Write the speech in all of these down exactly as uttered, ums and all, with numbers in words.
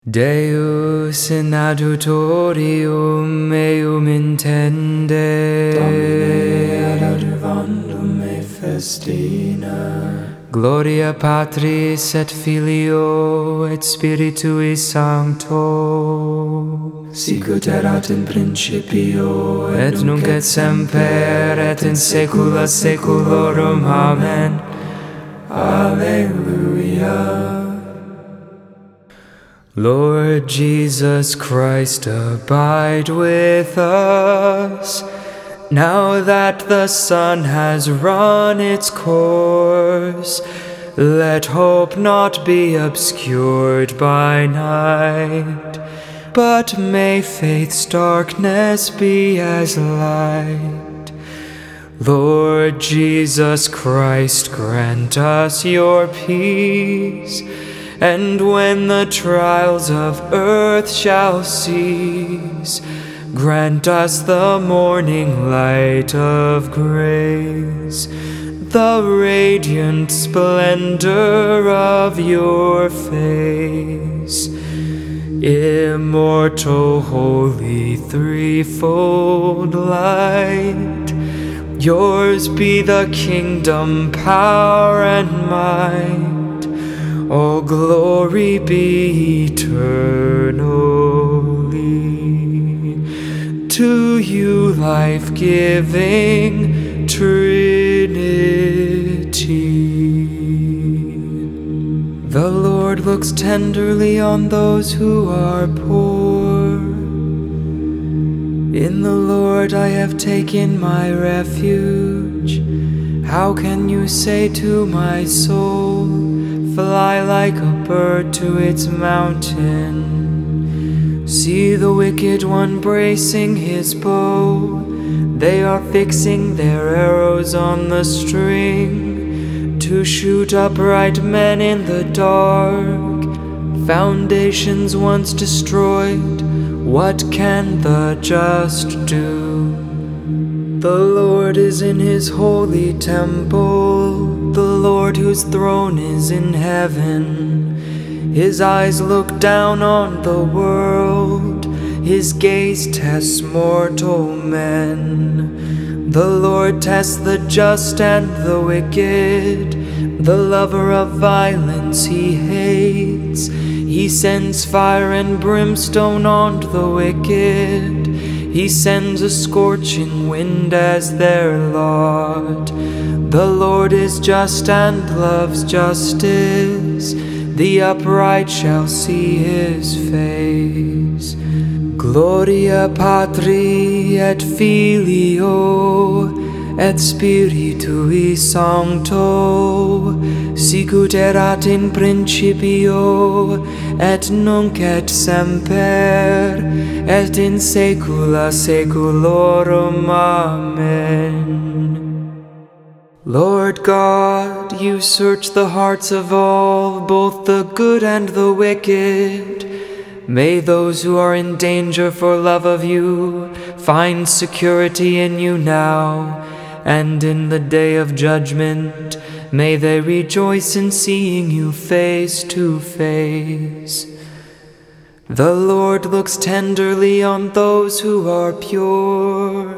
Deus in adjutorium meum intende, Domine ad adjuvandum me festina. Gloria Patris et Filio et Spiritui Sancto, Sicut erat in principio, et nunc et semper, et in saecula saeculorum. Amen. Alleluia. Lord Jesus Christ, abide with us, now that the sun has run its course. Let hope not be obscured by night, but may faith's darkness be as light. Lord Jesus Christ, grant us your peace, and when the trials of earth shall cease, grant us the morning light of grace, the radiant splendor of your face. Immortal, holy, threefold light, yours be the kingdom, power, and might. All glory be eternally to you, life-giving Trinity. The Lord looks tenderly on those who are poor. In the Lord I have taken my refuge. How can you say to my soul, fly like a bird to its mountain? See the wicked one bracing his bow. They are fixing their arrows on the string to shoot upright men in the dark. Foundations once destroyed, what can the just do? The Lord is in his holy temple, the Lord whose throne is in heaven. His eyes look down on the world, his gaze tests mortal men. The Lord tests the just and the wicked, the lover of violence he hates. He sends fire and brimstone on the wicked. He sends a scorching wind as their lot. The Lord is just and loves justice. The upright shall see his face. Gloria Patri et Filio et Spiritui Sancto, sicut erat in principio, et nunc et semper, et in saecula saeculorum. Amen. Lord God, you search the hearts of all, both the good and the wicked. May those who are in danger for love of you find security in you now, and in the day of judgment may they rejoice in seeing you face to face. The Lord looks tenderly on those who are pure.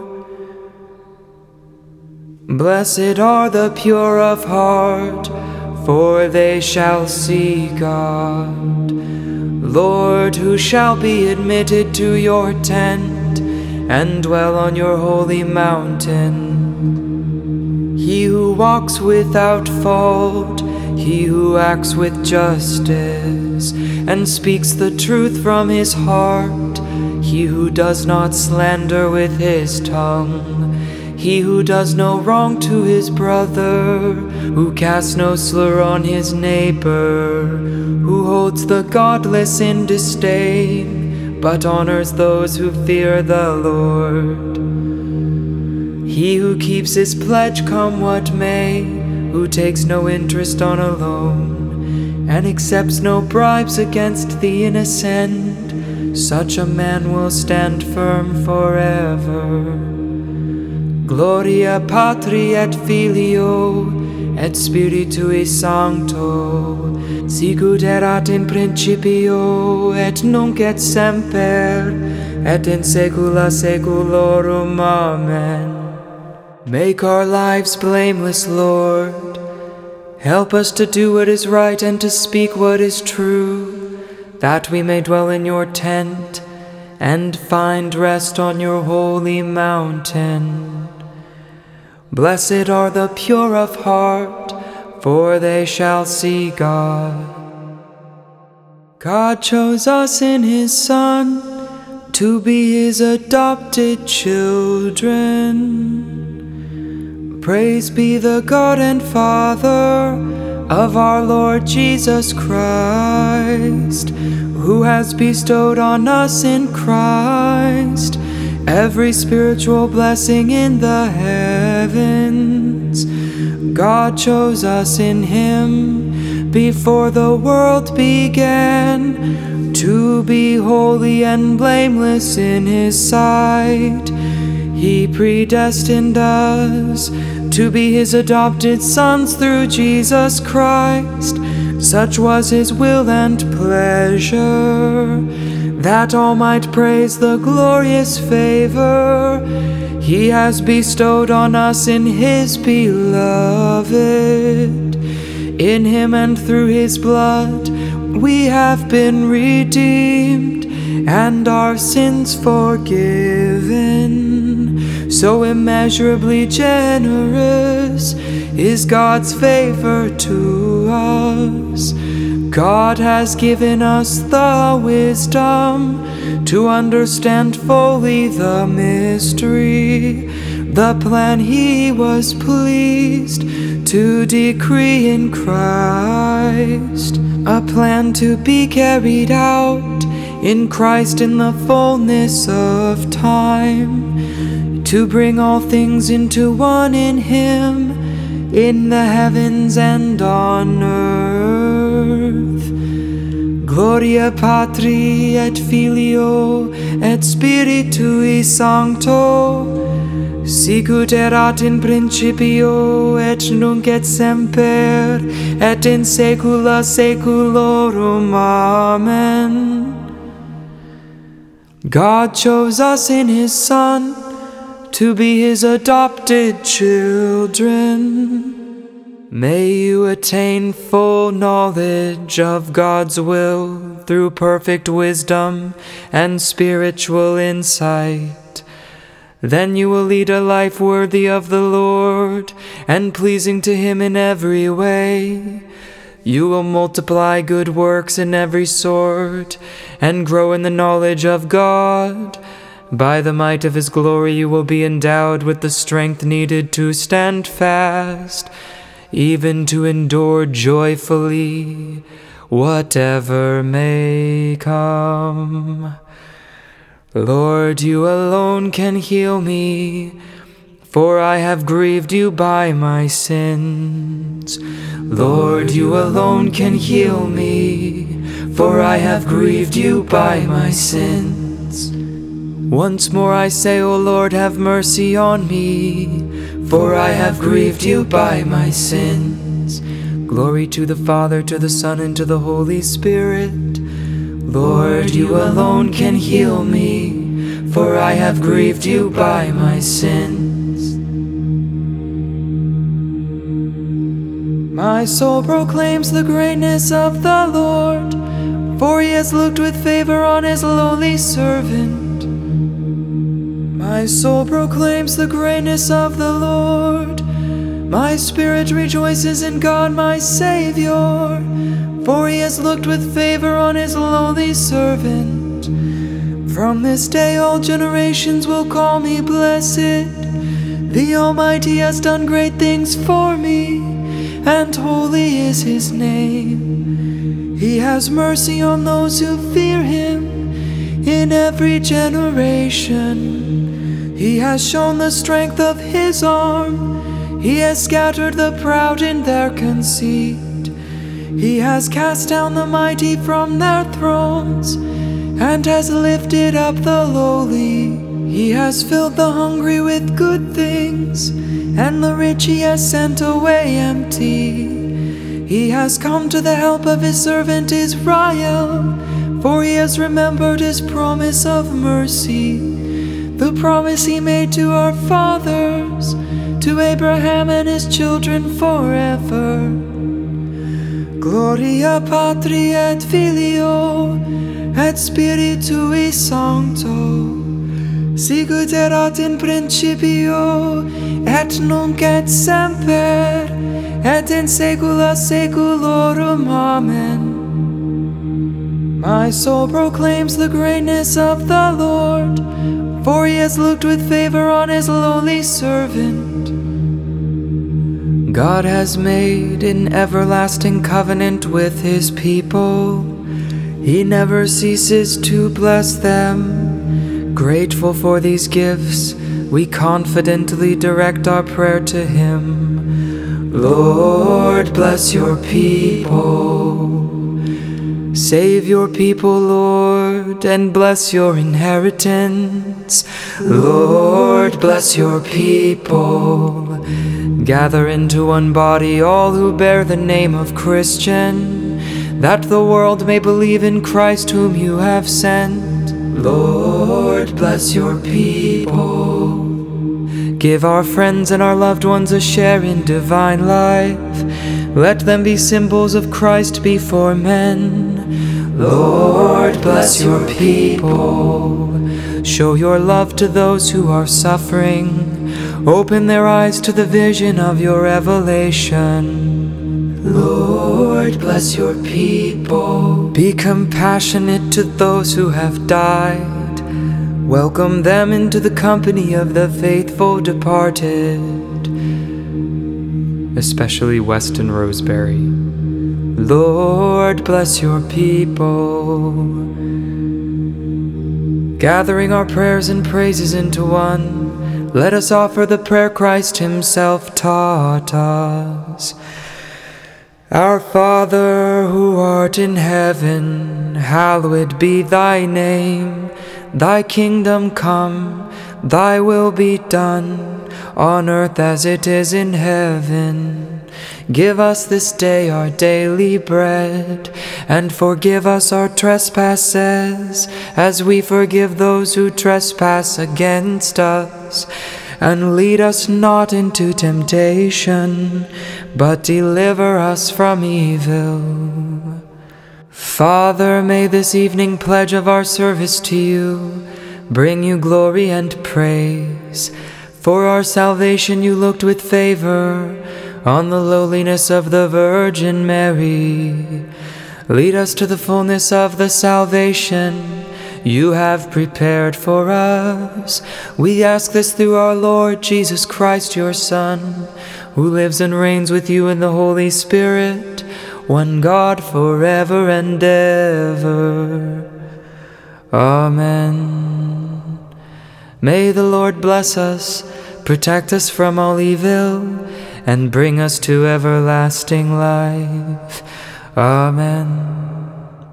Blessed are the pure of heart, for they shall see God. Lord, who shall be admitted to your tent and dwell on your holy mountain? He who walks without fault, he who acts with justice, and speaks the truth from his heart, he who does not slander with his tongue, he who does no wrong to his brother, who casts no slur on his neighbor, who holds the godless in disdain, but honors those who fear the Lord. He who keeps his pledge come what may, who takes no interest on a loan, and accepts no bribes against the innocent, such a man will stand firm forever. Gloria Patri et Filio et Spiritui Sancto, sicut erat in principio, et nunc et semper, et in saecula saeculorum. Amen. Make our lives blameless, Lord. Help us to do what is right and to speak what is true, that we may dwell in your tent and find rest on your holy mountain. Blessed are the pure of heart, for they shall see God. God chose us in his Son to be his adopted children. Praise be the God and Father of our Lord Jesus Christ, who has bestowed on us in Christ every spiritual blessing in the heavens. God chose us in him before the world began, to be holy and blameless in his sight. He predestined us to be his adopted sons through Jesus Christ. Such was his will and pleasure, that all might praise the glorious favor he has bestowed on us in his beloved. In him and through his blood we have been redeemed, and our sins forgiven. So immeasurably generous is God's favor to us. God has given us the wisdom to understand fully the mystery, the plan he was pleased to decree in Christ, a plan to be carried out in Christ in the fullness of time, to bring all things into one in him, in the heavens and on earth. Gloria Patri et Filio et Spiritui Sancto, sicut erat in principio et nunc et semper et in saecula saeculorum. Amen. God chose us in his Son to be his adopted children. May you attain full knowledge of God's will through perfect wisdom and spiritual insight. Then you will lead a life worthy of the Lord and pleasing to him in every way. You will multiply good works in every sort and grow in the knowledge of God. By the might of his glory you will be endowed with the strength needed to stand fast, even to endure joyfully whatever may come. Lord, you alone can heal me, for I have grieved you by my sins. Lord, you alone can heal me, for I have grieved you by my sins. Once more I say, O Lord, have mercy on me, for I have grieved you by my sins. Glory to the Father, to the Son, and to the Holy Spirit. Lord, you alone can heal me, for I have grieved you by my sins. My soul proclaims the greatness of the Lord, for he has looked with favor on his lowly servant. My soul proclaims the greatness of the Lord. My spirit rejoices in God my Savior, for he has looked with favor on his lowly servant. From this day all generations will call me blessed. The Almighty has done great things for me, and holy is his name. He has mercy on those who fear him in every generation. He has shown the strength of his arm. He has scattered the proud in their conceit. He has cast down the mighty from their thrones, and has lifted up the lowly. He has filled the hungry with good things, and the rich he has sent away empty. He has come to the help of his servant Israel, for he has remembered his promise of mercy, the promise he made to our fathers, to Abraham and his children forever. Gloria Patri et Filio et Spiritui Sancto, sicut erat in principio et nunc et semper et in saecula saeculorum. Amen. My soul proclaims the greatness of the Lord, for he has looked with favor on his lowly servant. God has made an everlasting covenant with his people. He never ceases to bless them. Grateful for these gifts, we confidently direct our prayer to him. Lord, bless your people. Save your people, Lord, and bless your inheritance. Lord, bless your people. Gather into one body all who bear the name of Christian, that the world may believe in Christ whom you have sent. Lord, bless your people. Give our friends and our loved ones a share in divine life. Let them be symbols of Christ before men. Lord, bless your people. Show your love to those who are suffering. Open their eyes to the vision of your revelation. Lord, bless your people. Be compassionate to those who have died. Welcome them into the company of the faithful departed, especially Weston Roseberry. Lord, bless your people. Gathering our prayers and praises into one, let us offer the prayer Christ himself taught us. Our Father, who art in heaven, hallowed be thy name. Thy kingdom come, thy will be done, on earth as it is in heaven. Give us this day our daily bread, and forgive us our trespasses, as we forgive those who trespass against us. And lead us not into temptation, but deliver us from evil. Father, may this evening pledge of our service to you bring you glory and praise. For our salvation you looked with favor on the lowliness of the Virgin Mary. Lead us to the fullness of the salvation you have prepared for us. We ask this through our Lord Jesus Christ, your Son, who lives and reigns with you in the Holy Spirit, one God forever and ever. Amen. May the Lord bless us, protect us from all evil, and bring us to everlasting life. Amen.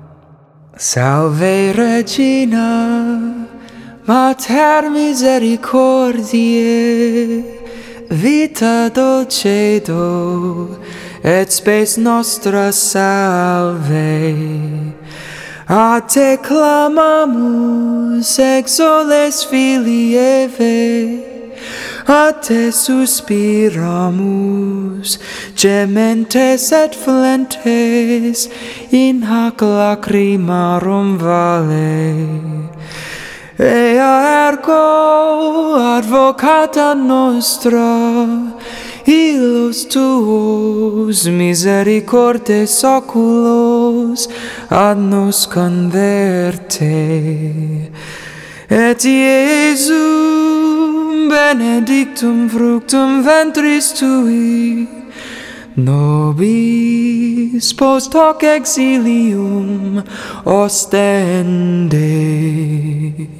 Salve Regina, Mater misericordiae, vita dulcedo, et spes nostra salve. A te clamamus, exoles filii Eve, a te suspiramus, gementes et flentes, in hac lacrimarum vale. Ea ergo advocata nostra, illos tuos misericordes oculos ad nos converte. Et Iesum benedictum fructum ventris tui, nobis post hoc exilium ostende.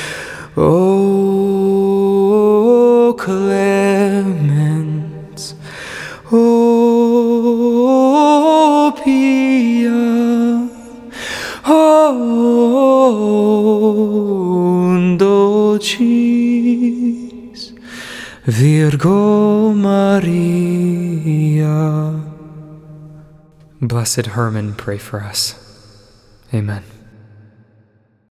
O clemens, O pia, O dulcis Virgo Maria. Blessed Herman, pray for us. Amen.